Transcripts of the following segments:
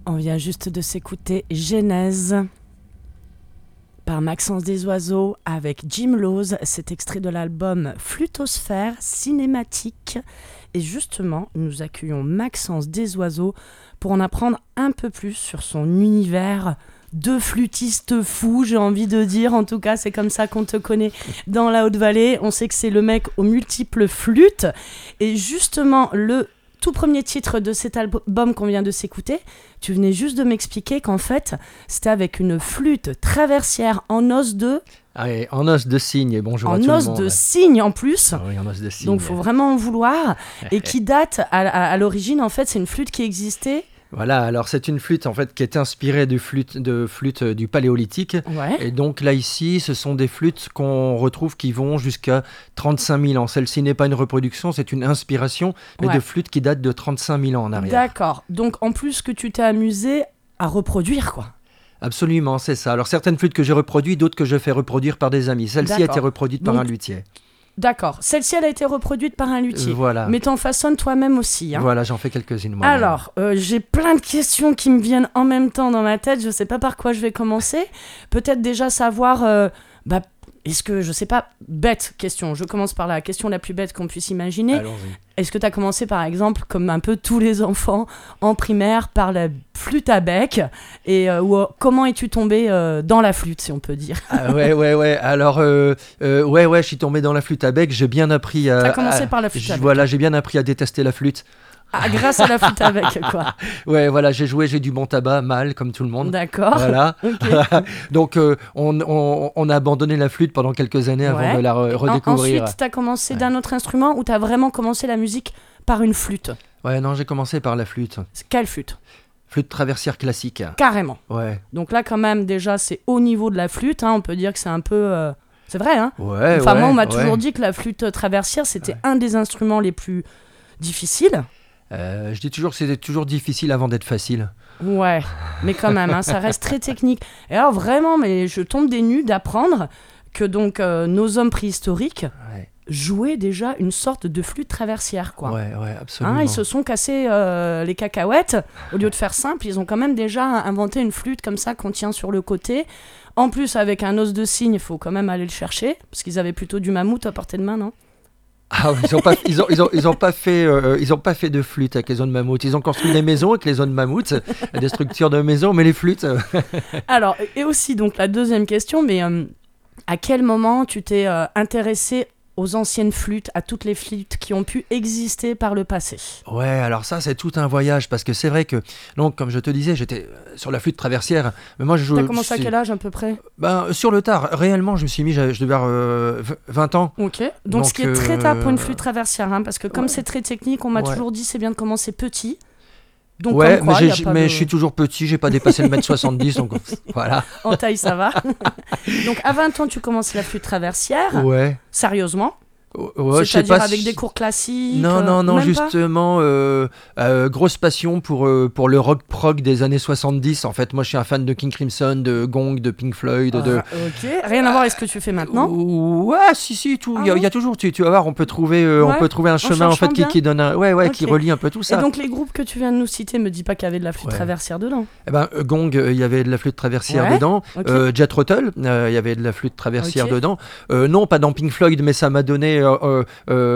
On vient juste de s'écouter Genèse par Maxence Desoiseaux avec Jim Lowes. C'est extrait de l'album Flutosphère cinématique. Et justement, nous accueillons Maxence Desoiseaux pour en apprendre un peu plus sur son univers de flûtiste fou, j'ai envie de dire. En tout cas, c'est comme ça qu'on te connaît dans la Haute-Vallée. On sait que c'est le mec aux multiples flûtes. Et justement, le tout premier titre de cet album qu'on vient de s'écouter, tu venais juste de m'expliquer qu'en fait, c'était avec une flûte traversière en os de... Ah, et en os de cygne, et bonjour à tout le monde. En os de cygne en plus. Ah oui, en os de cygne. Donc, il faut vraiment en vouloir. Et qui date, à l'origine, en fait, c'est une flûte qui existait... Voilà, alors c'est une flûte en fait qui est inspirée de flûtes du Paléolithique. Ouais. Et donc là ici, ce sont des flûtes qu'on retrouve qui vont jusqu'à 35 000 ans. Celle-ci n'est pas une reproduction, c'est une inspiration, mais de flûtes qui datent de 35 000 ans en arrière. D'accord, donc en plus que tu t'es amusé à reproduire quoi. Absolument, c'est ça. Alors certaines flûtes que j'ai reproduites, d'autres que je fais reproduire par des amis. Celle-ci a été reproduite par un luthier. D'accord. Celle-ci, elle a été reproduite par un luthier. Voilà. Mais t'en façonnes toi-même aussi. Hein. Voilà, j'en fais quelques-unes moi-même. Alors, j'ai plein de questions qui me viennent en même temps dans ma tête. Je sais pas par quoi je vais commencer. Peut-être déjà savoir... est-ce que, je sais pas, bête question. Je commence par la question la plus bête qu'on puisse imaginer. Allons-y. Est-ce que tu as commencé, par exemple, comme un peu tous les enfants en primaire, par la flûte à bec comment es-tu tombé dans la flûte, si on peut dire? Ouais. Alors, je suis tombé dans la flûte à bec. J'ai bien appris à... Tu as commencé par la flûte à bec. Voilà, j'ai bien appris à détester la flûte. Ah, grâce à la flûte à bec, quoi. Ouais, voilà, j'ai du bon tabac, mal, comme tout le monde. D'accord. Voilà. Okay. Donc, on a abandonné la flûte pendant quelques années avant de la redécouvrir. Ensuite, tu as commencé d'un autre instrument ou tu as vraiment commencé la musique par une flûte? Ouais, non, j'ai commencé par la flûte. Quelle flûte? Flûte traversière classique. Carrément. Ouais. Donc là, quand même, déjà, c'est au niveau de la flûte. Hein, on peut dire que c'est un peu... C'est vrai, hein? Ouais, enfin, moi, on m'a toujours dit que la flûte traversière, c'était un des instruments les plus difficiles. Je dis toujours que c'était toujours difficile avant d'être facile. Ouais, mais quand même, hein, ça reste très technique. Et alors vraiment, mais je tombe des nues d'apprendre que donc nos hommes préhistoriques jouaient déjà une sorte de flûte traversière, quoi. Ouais, absolument. Hein, ils se sont cassés les cacahuètes. Au lieu de faire simple, ils ont quand même déjà inventé une flûte comme ça qu'on tient sur le côté. En plus, avec un os de cygne, il faut quand même aller le chercher, parce qu'ils avaient plutôt du mammouth à portée de main, non ? Ah oui, ils ont pas fait de flûte avec les os de mammouth. Ils ont construit des maisons avec les os de mammouth, des structures de maisons, mais les flûtes. Alors, et aussi donc la deuxième question, mais à quel moment tu t'es intéressé aux anciennes flûtes, à toutes les flûtes qui ont pu exister par le passé? Ouais, alors ça, c'est tout un voyage, parce que c'est vrai que, donc, comme je te disais, j'étais sur la flûte traversière, mais moi, T'as commencé à quel âge, à peu près? Sur le tard, réellement, je me suis mis, je devais avoir 20 ans. Ok, donc ce qui est très tard pour une flûte traversière, hein, parce que comme c'est très technique, on m'a toujours dit c'est bien de commencer petit. Donc, ouais, quoi, mais je suis toujours petit, j'ai pas dépassé le 1m70, donc voilà. En taille, ça va. Donc à 20 ans, tu commences la flûte traversière. Ouais. Sérieusement? Ouais, c'est-à-dire avec des cours classiques? Non, justement, grosse passion pour le rock prog des années 70. En fait, moi, je suis un fan de King Crimson, de Gong, de Pink Floyd. Ok, rien à voir avec ce que tu fais maintenant? Ouais, si, tout. Il y a toujours, tu vas voir, on peut trouver un chemin en fait qui donne qui relie un peu tout ça. Et donc les groupes que tu viens de nous citer, me dis pas qu'il y avait de la flûte traversière dedans? Eh ben, Gong, il y avait de la flûte traversière dedans. Jet Rattle, il y avait de la flûte traversière dedans. Non, pas dans Pink Floyd, mais ça m'a donné un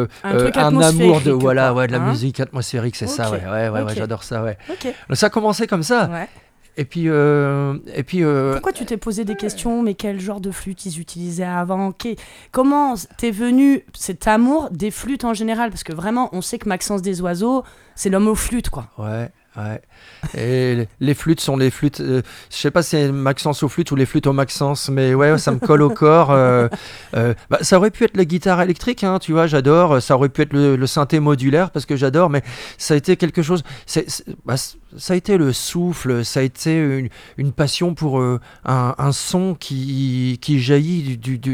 amour de la musique atmosphérique, c'est ça, j'adore ça, Okay. Donc, ça a commencé comme ça. Ouais. Et puis pourquoi tu t'es posé des questions? Mais quel genre de flûte ils utilisaient avant? Comment t'es venu cet amour des flûtes en général? Parce que vraiment, on sait que Maxence Desoiseaux, c'est l'homme aux flûtes, quoi. Ouais. Et les flûtes sont les flûtes. Je sais pas si c'est Maxence aux flûtes ou les flûtes au Maxence, mais ça me colle au corps. Ça aurait pu être la guitare électrique, hein, tu vois, j'adore. Ça aurait pu être le synthé modulaire parce que j'adore, mais ça a été quelque chose. Ça a été le souffle, ça a été une passion pour un son qui jaillit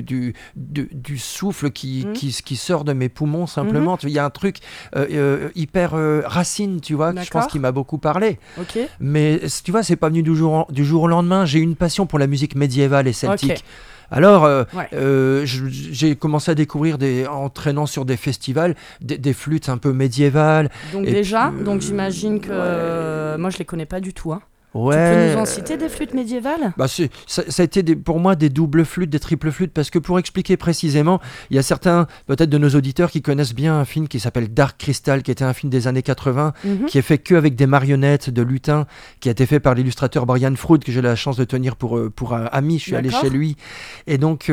du souffle qui sort de mes poumons simplement. Il y a un truc hyper racine, tu vois, je pense qu'il m'a beaucoup parlé. Okay. Mais tu vois, c'est pas venu du jour au lendemain. J'ai une passion pour la musique médiévale et celtique. Okay. Alors, j'ai commencé à découvrir, en traînant sur des festivals, des flûtes un peu médiévales. Donc donc j'imagine que... moi, je les connais pas du tout. Hein. Ouais. Tu peux nous en citer des flûtes médiévales? Bah ça a été pour moi des doubles flûtes, des triples flûtes, parce que pour expliquer précisément, il y a certains peut-être de nos auditeurs qui connaissent bien un film qui s'appelle Dark Crystal, qui était un film des années 80, qui est fait que avec des marionnettes de lutins, qui a été fait par l'illustrateur Brian Froud, que j'ai la chance de tenir pour un ami. Je suis allé chez lui, et donc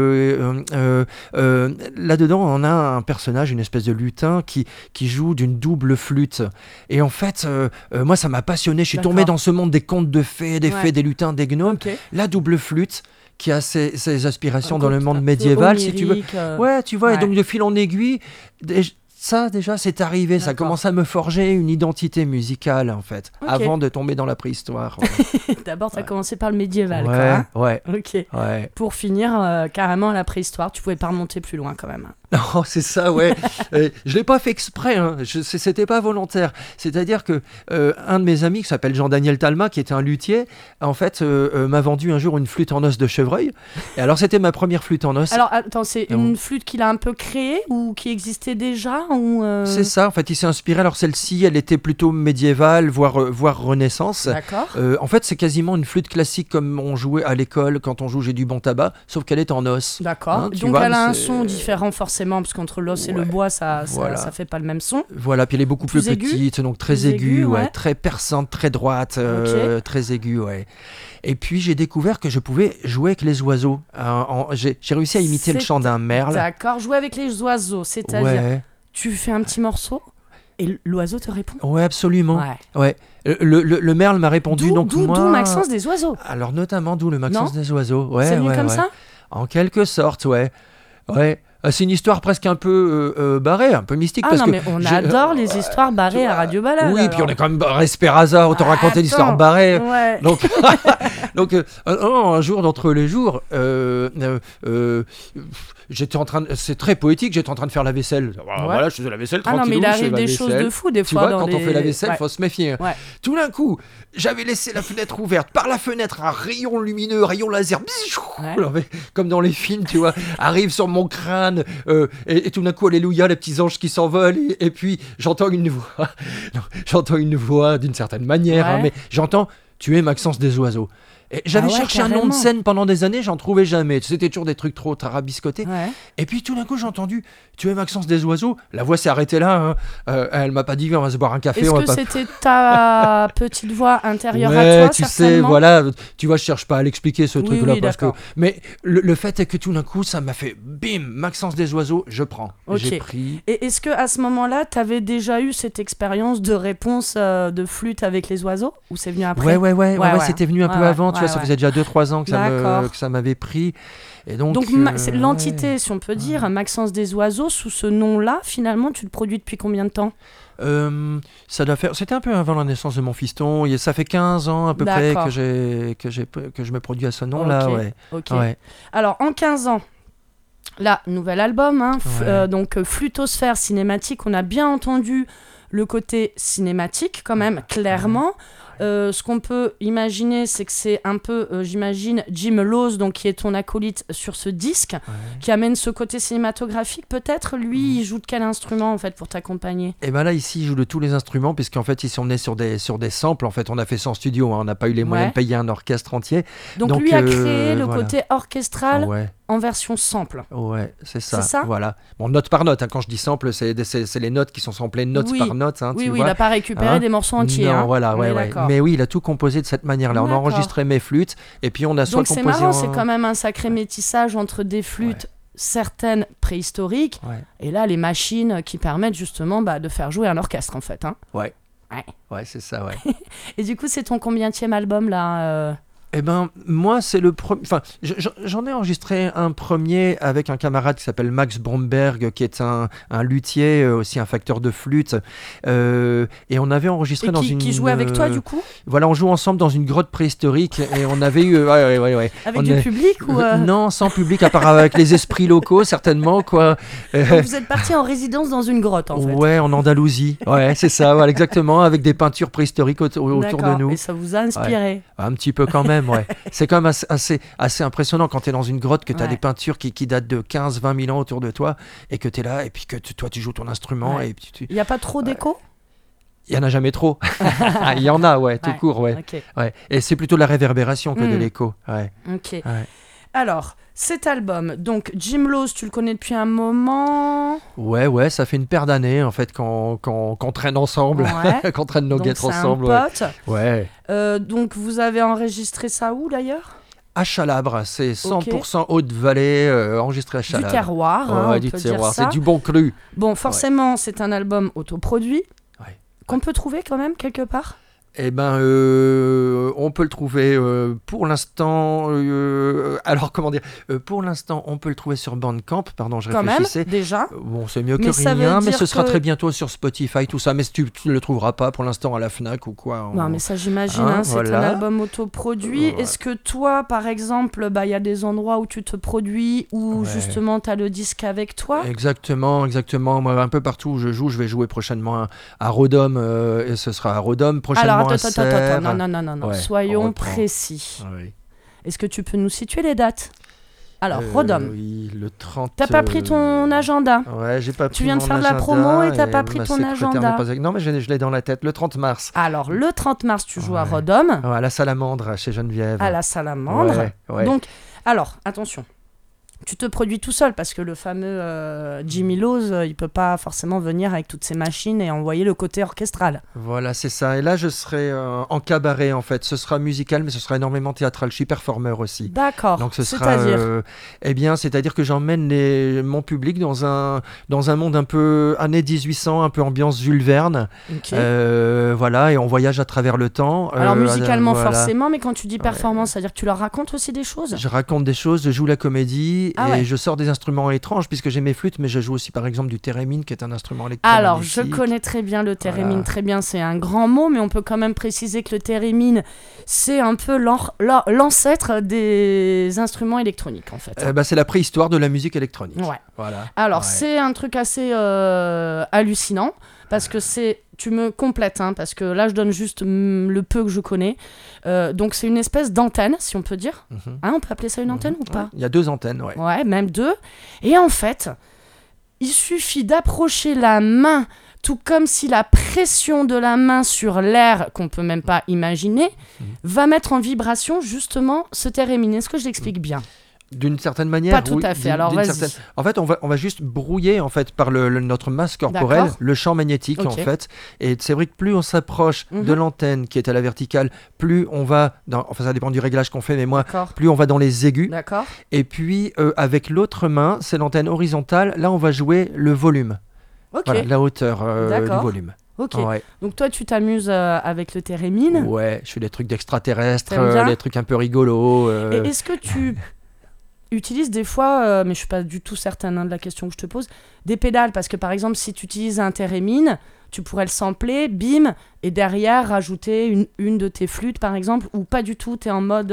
là-dedans on a un personnage, une espèce de lutin qui joue d'une double flûte, et en fait moi ça m'a passionné, je suis tombé dans ce monde des contes de fées, des lutins, des gnomes. La double flûte qui a ses aspirations dans le monde médiéval, onirique, si tu veux. Ouais, tu vois, et donc de fil en aiguille, ça déjà c'est arrivé, ça commence à me forger une identité musicale en fait, avant de tomber dans la préhistoire. D'abord tu as commencé par le médiéval, ouais. Ok. Ouais. Pour finir carrément à la préhistoire, tu pouvais pas remonter plus loin quand même. Non, c'est ça, ouais. Je l'ai pas fait exprès, hein. C'était pas volontaire. C'est-à-dire que un de mes amis qui s'appelle Jean-Daniel Talma, qui était un luthier, en fait, m'a vendu un jour une flûte en os de chevreuil. Et alors, c'était ma première flûte en os. Alors, attends, c'est une flûte qu'il a un peu créée ou qui existait déjà ou C'est ça, en fait, il s'est inspiré. Alors, celle-ci, elle était plutôt médiévale, voire Renaissance. D'accord. En fait, c'est quasiment une flûte classique comme on jouait à l'école quand on joue J'ai du bon tabac, sauf qu'elle est en os. D'accord. Hein, donc, elle a un son différent forcément, parce qu'entre l'os et le bois, ça fait pas le même son. Voilà, puis elle est beaucoup plus petite, donc très aiguë, très perçante, très droite, très aiguë, ouais. Et puis j'ai découvert que je pouvais jouer avec les oiseaux. J'ai réussi à imiter le chant d'un merle. D'accord, jouer avec les oiseaux, c'est-à-dire tu fais un petit morceau et l'oiseau te répond. Ouais, absolument. Ouais. Le merle m'a répondu, d'où Maxence des oiseaux. Alors notamment d'où le Maxence des oiseaux. Ouais, c'est venu comme ça. En quelque sorte, ouais. C'est une histoire presque un peu barrée, un peu mystique. Ah parce que mais on adore les histoires barrées à Radio Balade. Oui, puis on est quand même Resperaza, autant raconter l'histoire barrée. Ouais. Donc un jour d'entre les jours, j'étais en train c'est très poétique, j'étais en train de faire la vaisselle. Voilà, je faisais la vaisselle tranquille. Non, mais il arrive des choses de fou des fois. Tu vois, quand on fait la vaisselle, faut se méfier. Ouais. Tout d'un coup, j'avais laissé la fenêtre ouverte. Par la fenêtre, un rayon lumineux, rayon laser, comme dans les films, tu vois, arrive sur mon crâne. Et tout d'un coup, alléluia, les petits anges qui s'envolent. Et puis, j'entends une voix. J'entends une voix d'une certaine manière, mais j'entends « Tu es Maxence des oiseaux ». Et j'avais cherché un nom de scène pendant des années, j'en trouvais jamais. C'était toujours des trucs trop tarabiscotés. Ouais. Et puis tout d'un coup, j'ai entendu « Tu es Maxence des oiseaux ». La voix s'est arrêtée là. Elle m'a pas dit « On va se boire un café ». Est-ce que c'était ta petite voix intérieure à toi, tu sais, voilà. Tu vois, je cherche pas à l'expliquer ce truc-là. Parce que... Mais le fait est que tout d'un coup, ça m'a fait « Bim ! Maxence des oiseaux, je prends ». J'ai pris. Et est-ce qu'à ce moment-là, tu avais déjà eu cette expérience de réponse de flûte avec les oiseaux? Ou c'est venu après? Ouais, c'était venu un peu avant. Tu vois, ça faisait déjà 2-3 ans que ça m'avait pris. Et donc c'est l'entité, si on peut dire, Maxence des oiseaux, sous ce nom-là, finalement, tu le produis depuis combien de temps? Ça doit faire... C'était un peu avant la naissance de mon fiston. Ça fait 15 ans à peu près que je me produis à ce nom-là. Ouais. Alors, en 15 ans, là, nouvel album, donc Flûtosphère cinématique, on a bien entendu le côté cinématique quand même, clairement. Ce qu'on peut imaginer, c'est que c'est un peu, j'imagine, Jim Laws, donc, qui est ton acolyte sur ce disque, qui amène ce côté cinématographique. Peut-être, lui, il joue de quel instrument, en fait, pour t'accompagner? Et bien là, ici, il joue de tous les instruments, puisqu'en fait, ici, on est sur des samples. En fait, on a fait ça en studio, on n'a pas eu les moyens de payer un orchestre entier. Donc lui a créé le côté orchestral en version sample. Ouais, c'est ça. Voilà. Bon, note par note, quand je dis sample, c'est les notes qui sont samplées note par note. Oui, il n'a pas récupéré des morceaux entiers. Non, voilà, mais oui, il a tout composé de cette manière-là. On a enregistré mes flûtes, et puis on a soit composé... Donc c'est marrant, c'est quand même un sacré métissage entre des flûtes certaines préhistoriques, et là, les machines qui permettent justement de faire jouer un orchestre, en fait. Hein. Ouais, c'est ça, Et du coup, c'est ton combienième album, là Eh ben, moi, c'est le premier... Enfin, j'en ai enregistré un premier avec un camarade qui s'appelle Max Bromberg, qui est un luthier, aussi un facteur de flûte. Et on avait enregistré qui jouait avec toi, du coup? Voilà, on joue ensemble dans une grotte préhistorique. Et on avait eu... Avec du public ou Non, sans public, à part avec les esprits locaux, certainement, quoi. Donc vous êtes partis en résidence dans une grotte, en fait? Ouais, en Andalousie. Ouais, c'est ça, voilà, exactement, avec des peintures préhistoriques autour de nous. Et ça vous a inspiré? Un petit peu quand même. C'est quand même assez impressionnant quand tu es dans une grotte, que tu as des peintures qui datent de 15-20 000 ans autour de toi, et que tu es là, et puis que toi tu joues ton instrument. Et puis il n'y a pas trop d'écho? Il y en a jamais trop. Il y en a, ouais, tout court, ouais. Okay. Ouais. Et c'est plutôt de la réverbération que de l'écho. Ouais. Ok. Ouais. Alors, cet album, donc Jim Laws, tu le connais depuis un moment. Ouais, ça fait une paire d'années en fait qu'on traîne ensemble, qu'on traîne nos donc guêtres c'est ensemble. Un pote. Ouais. Donc vous avez enregistré ça où d'ailleurs? À Chalabre, c'est 100% Haute-Vallée, enregistré à Chalabre. Du terroir, ouais, du terroir. C'est du bon cru. Bon, forcément, c'est un album autoproduit qu'on peut trouver quand même quelque part. Eh ben, on peut le trouver pour l'instant. Alors, comment dire pour l'instant, on peut le trouver sur Bandcamp. Pardon, je réfléchissais. Quand même, déjà. Bon, c'est mieux que rien, mais ce sera très bientôt sur Spotify, tout ça. Mais tu ne le trouveras pas pour l'instant à la Fnac ou quoi. Non, mais ça, j'imagine. C'est un album autoproduit. Ouais. Est-ce que toi, par exemple, y a des endroits où tu te produis, où justement tu as le disque avec toi? Exactement. Moi, un peu partout où je joue, je vais jouer prochainement à Rodom, et ce sera à Rodom prochainement. Alors, attends, non. Soyons précis. Oui. Est-ce que tu peux nous situer les dates? Alors, Rodom. Oui, le 30. T'as pas pris ton agenda? Ouais, j'ai pas pris. Tu viens de faire de la promo et t'as pas pris ton agenda? Non, mais je l'ai dans la tête. Le 30 mars. Alors, le 30 mars, tu joues à Rodom. À la Salamandre, chez Geneviève. À la Salamandre. Ouais. Donc, alors, attention. Tu te produis tout seul parce que le fameux Jimmy Laws, il peut pas forcément venir avec toutes ses machines et envoyer le côté orchestral. Voilà, c'est ça. Et là, je serai en cabaret en fait. Ce sera musical, mais ce sera énormément théâtral. Je suis performeur aussi. D'accord. Donc ce sera. C'est-à-dire que j'emmène mon public dans un monde un peu années 1800, un peu ambiance Jules Verne. Okay. Voilà, et on voyage à travers le temps. Alors musicalement forcément, mais quand tu dis performance, c'est-à-dire que tu leur racontes aussi des choses. Je raconte des choses, je joue la comédie. Et je sors des instruments étranges puisque j'ai mes flûtes, mais je joue aussi par exemple du thérémine qui est un instrument électromagnétique. Alors je connais très bien le thérémine, très bien, c'est un grand mot, mais on peut quand même préciser que le thérémine c'est un peu l'ancêtre des instruments électroniques en fait. C'est la préhistoire de la musique électronique. Ouais. Voilà. Alors c'est un truc assez hallucinant parce que tu me complètes, parce que là je donne juste le peu que je connais. Donc c'est une espèce d'antenne, si on peut dire. On peut appeler ça une antenne ou pas? Il y a 2 antennes, ouais. Ouais, même 2. Et en fait, il suffit d'approcher la main, tout comme si la pression de la main sur l'air, qu'on peut même pas imaginer, va mettre en vibration justement ce thérémine. Est-ce que je l'explique bien? D'une certaine manière, pas tout à fait. Alors vas-y. En fait, on va juste brouiller en fait par notre masse corporelle le champ magnétique en fait. Et c'est vrai que plus on s'approche de l'antenne qui est à la verticale, plus on va enfin ça dépend du réglage qu'on fait, mais moi plus on va dans les aigus. D'accord. Et puis avec l'autre main, c'est l'antenne horizontale. Là, on va jouer le volume. Voilà, la hauteur du volume. Ok, donc toi tu t'amuses avec le thérémine. Ouais, je fais des trucs d'extraterrestres, des trucs un peu rigolos. Et est-ce que tu utilise des fois, mais je suis pas du tout certaine de la question que je te pose, des pédales, parce que par exemple si tu utilises un thérémine, tu pourrais le sampler, bim, et derrière rajouter une de tes flûtes par exemple, ou pas du tout, t'es en mode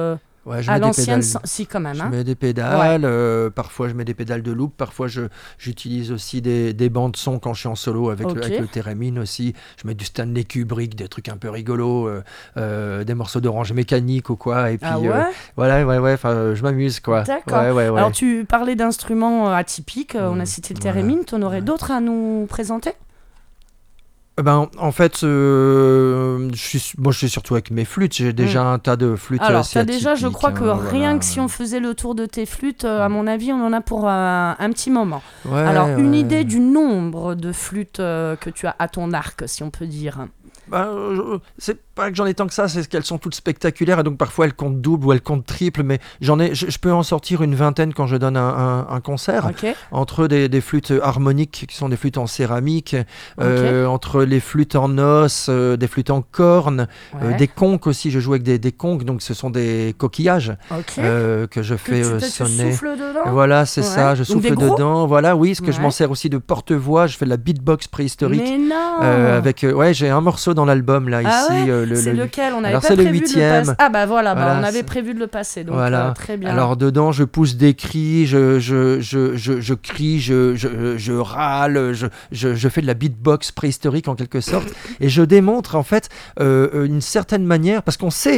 à l'ancienne, si quand même. Je mets des pédales, parfois je mets des pédales de loop, parfois j'utilise aussi des bandes son quand je suis en solo avec le thérémine aussi. Je mets du Stanley Kubrick, des trucs un peu rigolos, des morceaux d'Orange Mécanique ou quoi. Et puis je m'amuse quoi. D'accord. Alors tu parlais d'instruments atypiques, on a cité le thérémine, tu en aurais d'autres à nous présenter? En fait, je suis surtout avec mes flûtes. J'ai déjà un tas de flûtes. Alors, déjà, je crois que rien que si on faisait le tour de tes flûtes, à mon avis, on en a pour un petit moment. Alors, une idée du nombre de flûtes que tu as à ton arc, si on peut dire? C'est pas que j'en ai tant que ça, c'est qu'elles sont toutes spectaculaires et donc parfois elles comptent double ou elles comptent triple, mais je peux en sortir une vingtaine quand je donne un concert. Entre des flûtes harmoniques qui sont des flûtes en céramique, entre les flûtes en os, des flûtes en corne, des conques aussi. Je joue avec des conques, donc ce sont des coquillages que je fais sonner. Tu souffles dedans? Voilà, c'est ça, je souffle dedans. Voilà, oui, ce que je m'en sers aussi de porte-voix. Je fais de la beatbox préhistorique. Mais non. J'ai un morceau dans l'album là ici. C'est lequel? On avait alors, pas c'est prévu le 8e. de le passer. Voilà, on avait prévu de le passer, donc très bien. Alors dedans, je pousse des cris, je crie, je râle, je fais de la beatbox préhistorique en quelque sorte, et je démontre en fait une certaine manière, parce qu'on sait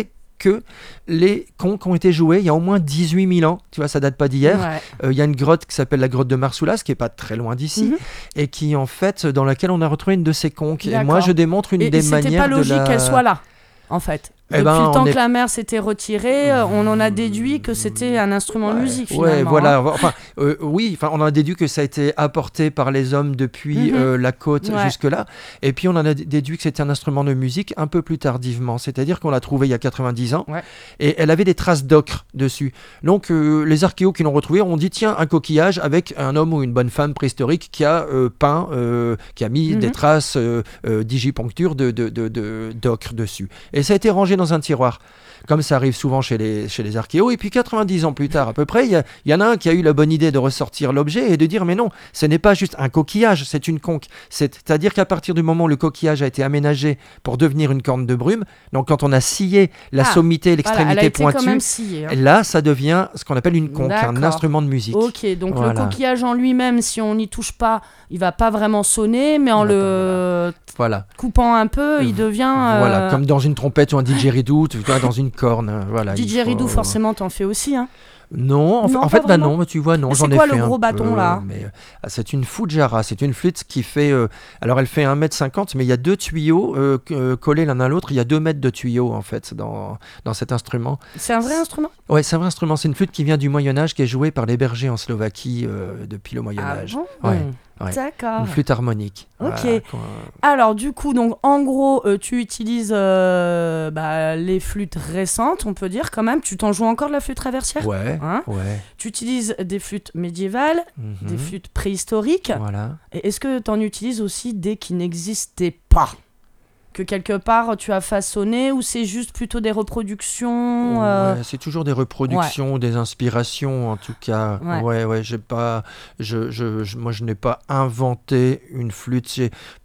que les conques ont été joués il y a au moins 18 000 ans. Tu vois, ça date pas d'hier. Il y a une grotte qui s'appelle la grotte de Marsoulas, qui est pas très loin d'ici, et qui en fait, dans laquelle on a retrouvé une de ces conques. Et moi, je démontre une des manières de la... c'était pas logique qu'elle soit là, en fait. Depuis le temps que la mer s'était retirée, on en a déduit que c'était un instrument de musique, finalement. Ouais, voilà. Enfin, on en a déduit que ça a été apporté par les hommes depuis la côte jusque-là. Et puis, on en a déduit que c'était un instrument de musique un peu plus tardivement. C'est-à-dire qu'on l'a trouvé il y a 90 ans. Ouais. Et elle avait des traces d'ocre dessus. Donc, les archéos qui l'ont retrouvé ont dit, tiens, un coquillage avec un homme ou une bonne femme préhistorique qui a peint, qui a mis des traces digiponcture d'ocre dessus. Et ça a été rangé dans un tiroir, comme ça arrive souvent chez les archéos. Et puis 90 ans plus tard à peu près, il y en a un qui a eu la bonne idée de ressortir l'objet et de dire mais non, ce n'est pas juste un coquillage, c'est une conque. C'est-à-dire qu'à partir du moment où le coquillage a été aménagé pour devenir une corne de brume, donc quand on a scié la sommité, l'extrémité pointue, là ça devient ce qu'on appelle une conque, un instrument de musique. Ok, donc le coquillage en lui-même, si on n'y touche pas, il va pas vraiment sonner, mais en le coupant un peu, il devient... Voilà, comme dans une trompette ou un didgeridoo, tu vois, dans une corne. Voilà, didgeridoo, forcément, t'en fais aussi, hein. Non, en fait, non, mais tu vois, non, j'en ai fait un peu. C'est quoi le gros bâton, là c'est une Fujara, c'est une flûte qui fait... alors, elle fait 1,50 m, mais il y a 2 tuyaux collés l'un à l'autre. Il y a 2 mètres de tuyaux, en fait, dans cet instrument. C'est un vrai instrument ? Oui, c'est un vrai instrument. C'est une flûte qui vient du Moyen-Âge, qui est jouée par les bergers en Slovaquie depuis le Moyen-Âge. Ah bon ? Ouais. D'accord. Une flûte harmonique. Ok. Voilà. Alors du coup, donc en gros, tu utilises les flûtes récentes, on peut dire quand même. Tu t'en joues encore de la flûte traversière ? Ouais. Tu utilises des flûtes médiévales, des flûtes préhistoriques. Voilà. Et est-ce que tu en utilises aussi des qui n'existaient pas ? Que quelque part tu as façonné, ou c'est juste plutôt des reproductions c'est toujours des reproductions, des inspirations en tout cas. Ouais, j'ai pas, moi je n'ai pas inventé une flûte.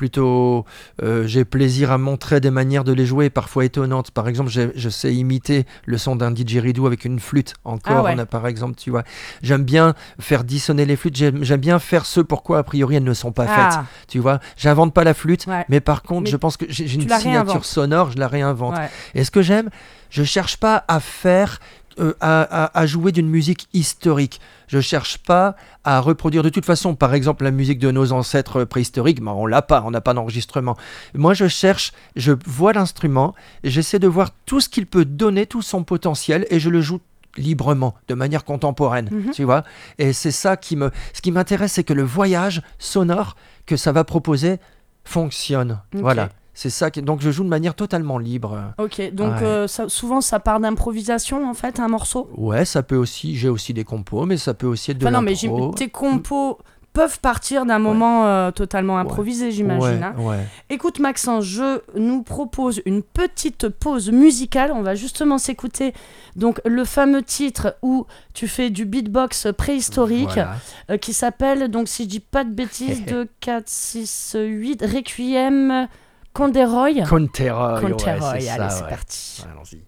J'ai plaisir à montrer des manières de les jouer parfois étonnantes. Par exemple, je sais imiter le son d'un didgeridoo avec une flûte en corne, par exemple, tu vois. J'aime bien faire dissonner les flûtes. J'aime bien faire ce pourquoi a priori elles ne sont pas faites. Tu vois, j'invente pas la flûte, mais par contre, je pense que j'ai une signature sonore, je la réinvente. Et ce que j'aime, je cherche pas à faire à jouer d'une musique historique. Je cherche pas à reproduire de toute façon, par exemple, la musique de nos ancêtres préhistoriques, on n'a pas d'enregistrement. Moi, je vois l'instrument, et j'essaie de voir tout ce qu'il peut donner, tout son potentiel, et je le joue librement, de manière contemporaine, tu vois. Et c'est ça ce qui m'intéresse, c'est que le voyage sonore que ça va proposer fonctionne. Okay. Voilà. C'est ça, donc je joue de manière totalement libre. Ok, donc souvent ça part d'improvisation en fait, un morceau ? Ouais, ça peut aussi, j'ai aussi des compos, mais ça peut aussi être de l'impro. Non, mais tes compos peuvent partir d'un moment totalement improvisé, j'imagine. Écoute Maxence, je nous propose une petite pause musicale. On va justement s'écouter donc le fameux titre où tu fais du beatbox préhistorique qui s'appelle, donc si je dis pas de bêtises, de 4, 6, 8, Requiem... Conteroy, allez, c'est parti. Ouais, allons-y.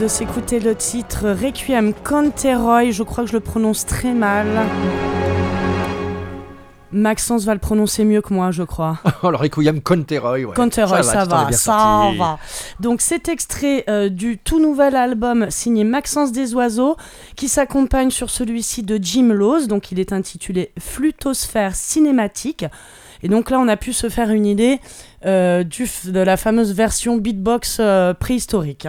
de s'écouter le titre Requiem Conteroy. Je crois que je le prononce très mal. Maxence va le prononcer mieux que moi, je crois. Alors, Requiem Conteroy, ouais. Conteroy, ça va. Donc, c'est extrait du tout nouvel album signé Maxence Desoiseaux, qui s'accompagne sur celui-ci de Jim Laws. Donc, il est intitulé Flutosphère cinématique. Et donc là, on a pu se faire une idée de la fameuse version beatbox préhistorique.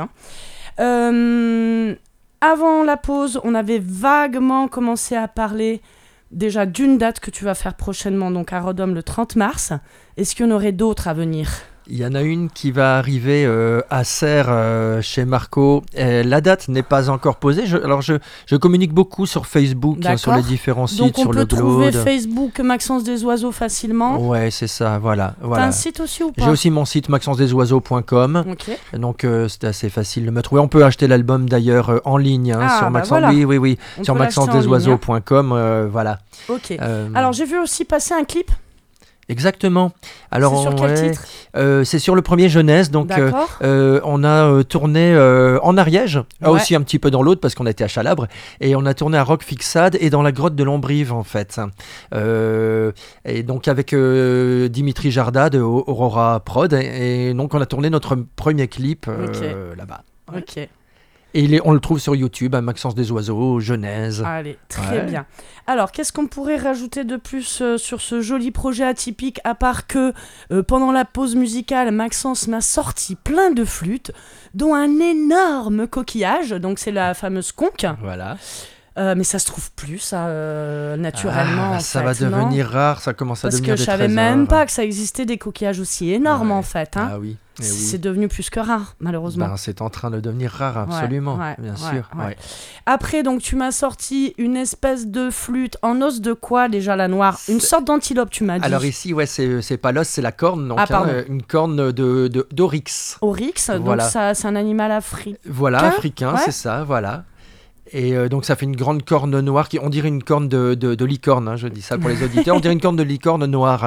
Avant la pause, on avait vaguement commencé à parler déjà d'une date que tu vas faire prochainement, donc à Rodom le 30 mars. Est-ce qu'il y en aurait d'autres à venir ? Il y en a une qui va arriver à Serres chez Marco. La date n'est pas encore posée. Je communique beaucoup sur Facebook, sur les différents sites, sur le Globe. Donc on peut trouver Facebook Maxence Desoiseaux facilement. Ouais, c'est ça, voilà. T'as un site aussi ou pas ? J'ai aussi mon site maxencesdesoiseaux.com. Okay. Donc c'est assez facile de me trouver. On peut acheter l'album d'ailleurs en ligne sur Oui, sur maxencesdesoiseaux.com. Voilà. Ok. Alors j'ai vu aussi passer un clip. Exactement. Alors, c'est sur quel titre ? C'est sur le premier Genèse. Donc, on a tourné en Ariège, aussi un petit peu dans l'autre parce qu'on était à Chalabre, et on a tourné à Roquefixade et dans la grotte de Lombrive en fait. Et donc avec Dimitri Jarda de Aurora Prod, et donc on a tourné notre premier clip là-bas. Ouais. Ok. Et on le trouve sur YouTube, à Maxence Desoiseaux, Genèse. Allez, très bien. Alors, qu'est-ce qu'on pourrait rajouter de plus sur ce joli projet atypique, à part que pendant la pause musicale, Maxence m'a sorti plein de flûtes, dont un énorme coquillage, donc c'est la fameuse conque. Voilà. Mais ça se trouve plus, ça, naturellement. Ça va devenir rare, ça commence à devenir des trésors. Parce que je savais même pas que ça existait des coquillages aussi énormes, en fait. Hein. Ah oui. C'est devenu plus que rare, malheureusement. C'est en train de devenir rare, absolument, bien sûr. Ouais. Après, donc, tu m'as sorti une espèce de flûte en os de quoi, déjà, la noire ? Une sorte d'antilope, tu m'as dit. Alors ici, c'est pas l'os, c'est la corne. Donc, une corne d'oryx. Oryx, voilà. Donc ça, c'est un animal africain. Voilà, africain, c'est ça, voilà. Et donc ça fait une grande corne noire, on dirait une corne de licorne, je dis ça pour les auditeurs, on dirait une corne de licorne noire.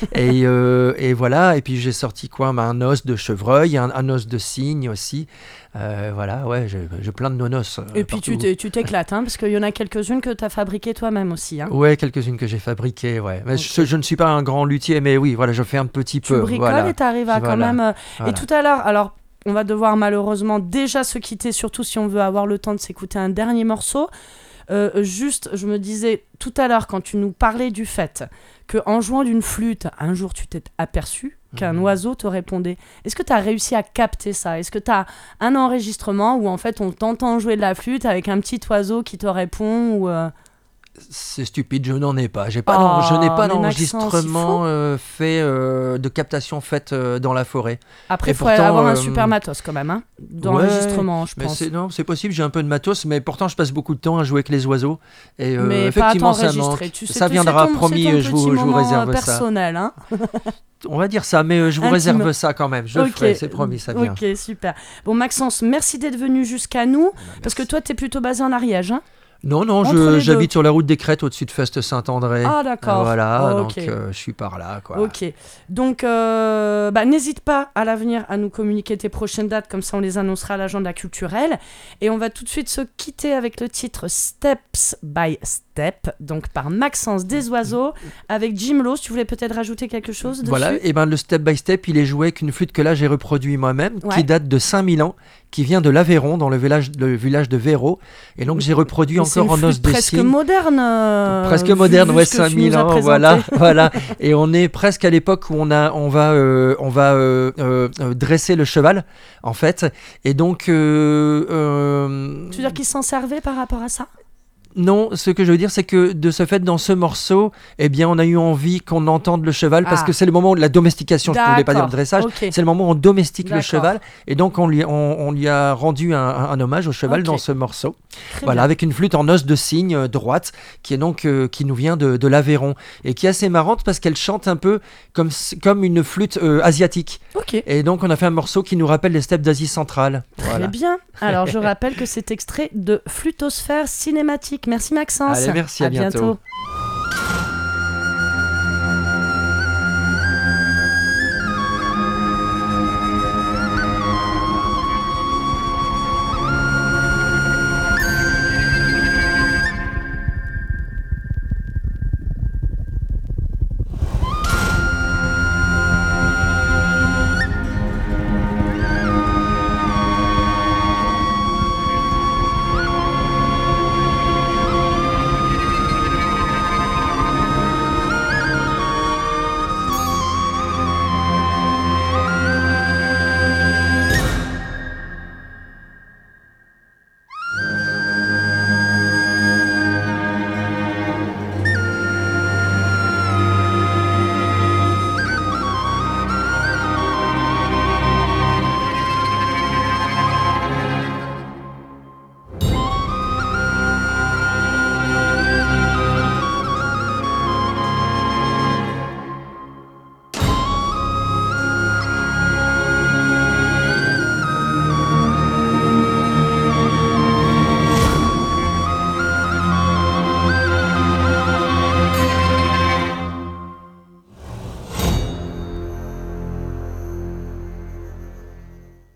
Et voilà, et puis j'ai sorti un os de chevreuil, un os de cygne aussi. Voilà, j'ai plein de nonos. Et puis tu t'éclates, parce qu'il y en a quelques-unes que tu as fabriquées toi-même aussi. Ouais, quelques-unes que j'ai fabriquées, Mais je ne suis pas un grand luthier, mais oui, voilà, je fais un petit peu. Tu bricoles et tu arrives à quand même... Et tout à l'heure, alors... On va devoir malheureusement déjà se quitter, surtout si on veut avoir le temps de s'écouter un dernier morceau. Juste, je me disais tout à l'heure, quand tu nous parlais du fait qu'en jouant d'une flûte, un jour tu t'es aperçu qu'un oiseau te répondait. Est-ce que tu as réussi à capter ça ? Est-ce que tu as un enregistrement où en fait on t'entend jouer de la flûte avec un petit oiseau qui te répond ou C'est stupide, je n'en ai pas. Je n'ai pas d'enregistrement fait de captation faite dans la forêt. Après, il faut avoir un super matos quand même, d'enregistrement, je pense. C'est possible, j'ai un peu de matos, mais pourtant je passe beaucoup de temps à jouer avec les oiseaux. Et mais effectivement, pas à t'enregistrer. Ça viendra, promis, je vous réserve personnel, ça. On va dire ça, mais je vous réserve ça quand même. Je le ferai, c'est promis, ça vient. Ok, super. Bon, Maxence, merci d'être venu jusqu'à nous, parce que toi, tu es plutôt basé en Ariège, Non, j'habite sur la route des Crêtes au-dessus de Feste-Saint-André. Ah, d'accord. Voilà, donc je suis par là, quoi. Ok, donc n'hésite pas à l'avenir à nous communiquer tes prochaines dates, comme ça on les annoncera à l'agenda culturel. Et on va tout de suite se quitter avec le titre Steps by Step, donc par Maxence Desoiseaux, avec Jim Laws. Tu voulais peut-être rajouter quelque chose dessus ? Voilà, et le Step by Step, il est joué avec une flûte que là j'ai reproduit moi-même, qui date de 5000 ans, qui vient de l'Aveyron, dans le village de Véro. Et donc j'ai reproduit encore en os de cygne. Presque moderne, 5000 ans, voilà. Et on est presque à l'époque où on va dresser le cheval, en fait. Et donc... tu veux dire qu'ils s'en servaient par rapport à ça ? Non, ce que je veux dire, c'est que de ce fait, dans ce morceau, on a eu envie qu'on entende le cheval, parce que c'est le moment de la domestication, je ne voulais pas dire le dressage, c'est le moment où on domestique le cheval, et donc on lui a rendu un hommage au cheval dans ce morceau. Très bien. Avec une flûte en os de cygne droite, qui nous vient de l'Aveyron, et qui est assez marrante parce qu'elle chante un peu comme une flûte asiatique. Et donc on a fait un morceau qui nous rappelle les steppes d'Asie centrale. Très bien. Alors je rappelle que c'est extrait de Flutosphère cinématique. Merci Maxence. Allez, merci, à bientôt.